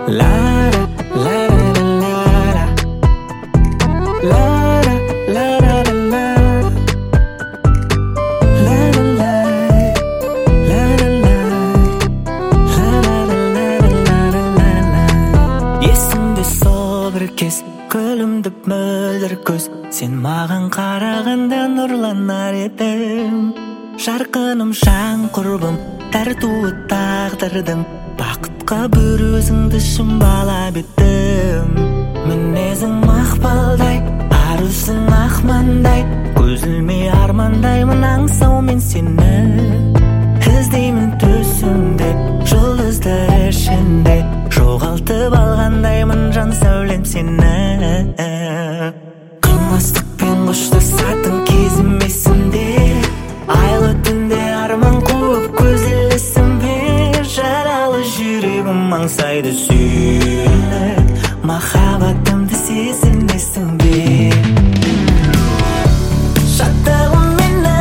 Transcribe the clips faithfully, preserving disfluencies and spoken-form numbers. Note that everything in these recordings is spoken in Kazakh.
Lara, lara, lara, lara, lara, lara, lara, lara, lara. Есімде сол бір кез, күлімдіп мөлдір көз, сен маған қарағанда нұрланар едің. Жарқыным, жан құрбым, тартуы тағдырдың, бақытқа бір өзіңді шымбалап еттім. Мінезің мақпалдай, арусың ақмандай, көзілмей армандаймын аңсаумен сені. Іздеймін төсіңде, жұлдыздар ішінде, жоғалтып алғандаймын жан сәулем сені. Қимастықпен қоштасатын кезім есімде, айлы түнде арман қуып көз ілесім бе. Жаралы жүрегім аңсайды сүйені, махаббатымды сезінесің бе. Шаттығым мені,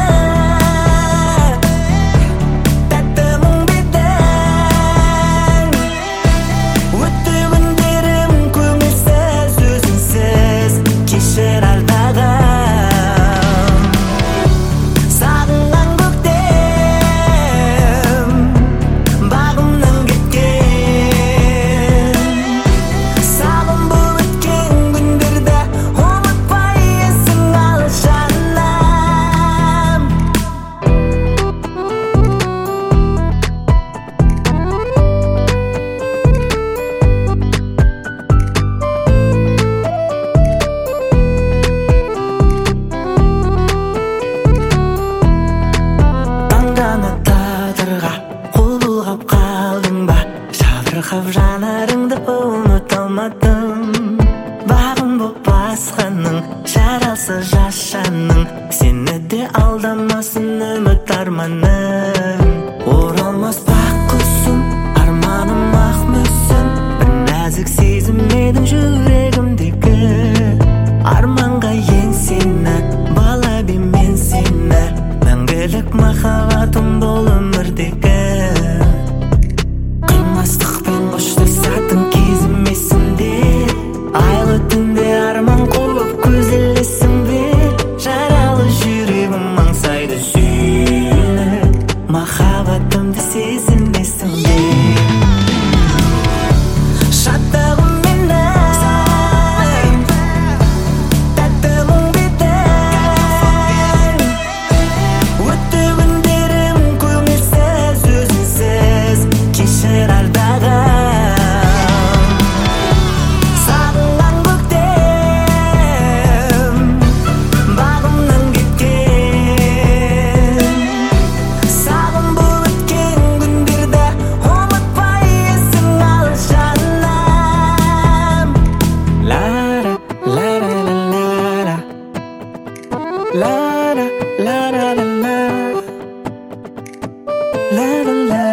тәтті мұңдедің, өтті күндерім көңілсіз, өзіңсіз кешір ардағым. Сағынған көктем, бағымнан кеткен, сағым бұл өткен күндерді ұмытпай есің ал жаным. Таңдана тағдырға қол бұлғап қалдың ба, жабырқап жанарыңды ұмыта алмадым. Бағым боп басқаның, жарасы жас жаның, сені де алдамасын үміт арманым. Оралмас бақ құсым, арманым ақ мүсін, бір нәзік сезім едің жүрегімдегі. Арманға еңсені, бала мен сені, мәңгілік махаббатым бол өмірдегі. Қимастықпен қоштасатын кезім есімде, айлы түнде арман қуып көз ілесің бе. Жаралы жүрегім аңсайды сүйені, махаббатымды сезінесің бе. Шаттығым мені, тәтті мұңдедің, өтті күндерім көңілсіз, өзіңсіз кешір ардағым. Сағынған көктем, бағымнан кеткен, сағым бұл өткен күндерді ұмытпай есің ал жаным. Лара, лара, лара, лара, лара, лара, лара, лара.